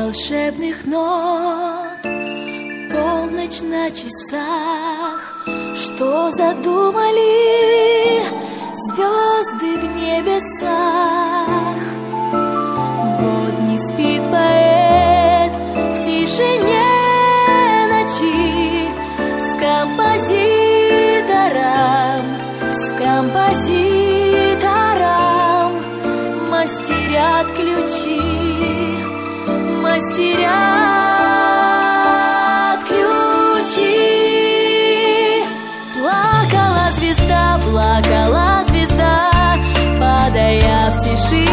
волшебных нот, полночь на часах. Что задумали звезды в небесах? Вот не спит поэт в тишине ночи с композитором мастерят ключи, мастерят ключи. Плакала звезда, падая в тиши.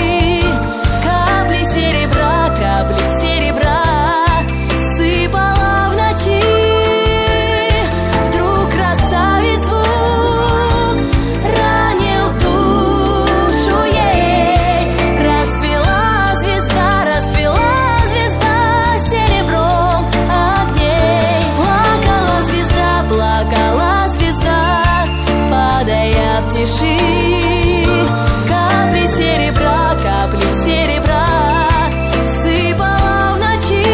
Капли серебра сыпала в ночи. Вдруг красавец звук ранил душу ей. Расцвела звезда серебром огней. Плакала звезда, падая в тиши. Капли серебра сыпала в ночи.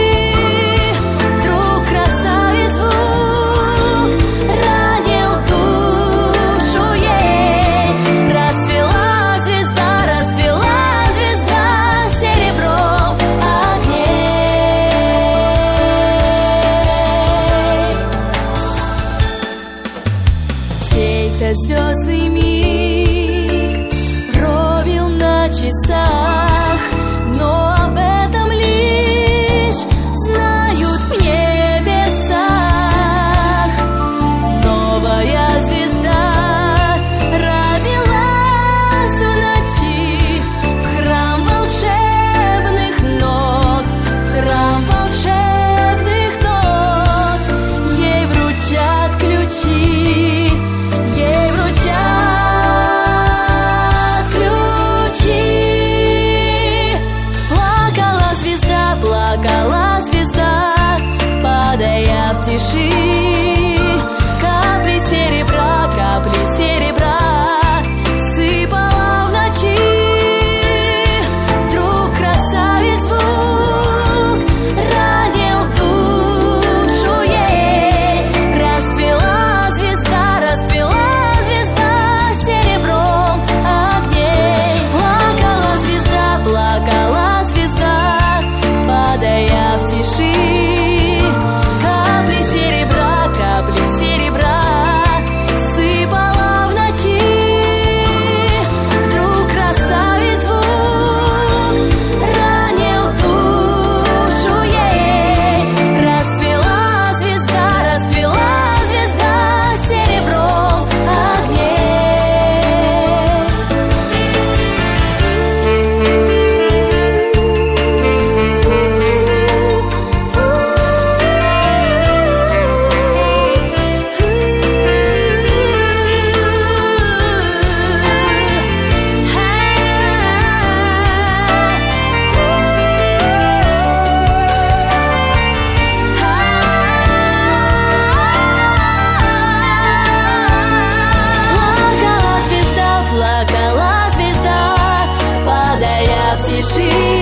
Вдруг красавец звук ранил душу ей. Расцвела звезда серебром огней. Чей-то звездный миг пробил на часах, но об этом лишь знают в небесах. Новая звезда родилась в ночи, в храм волшебных нот, ей вручат ключи. Плакала звезда, падая в тиши. Капли серебра сыпала в ночи. Вдруг красавец звук ранил душу ей. Расцвела звезда серебром огней. Плакала звезда, падая в тиши. Капли серебра сыпала в ночи. Вдруг красавец звук ранил душу ей. Расцвела звезда серебром огней. Плакала звезда, падая в тиши.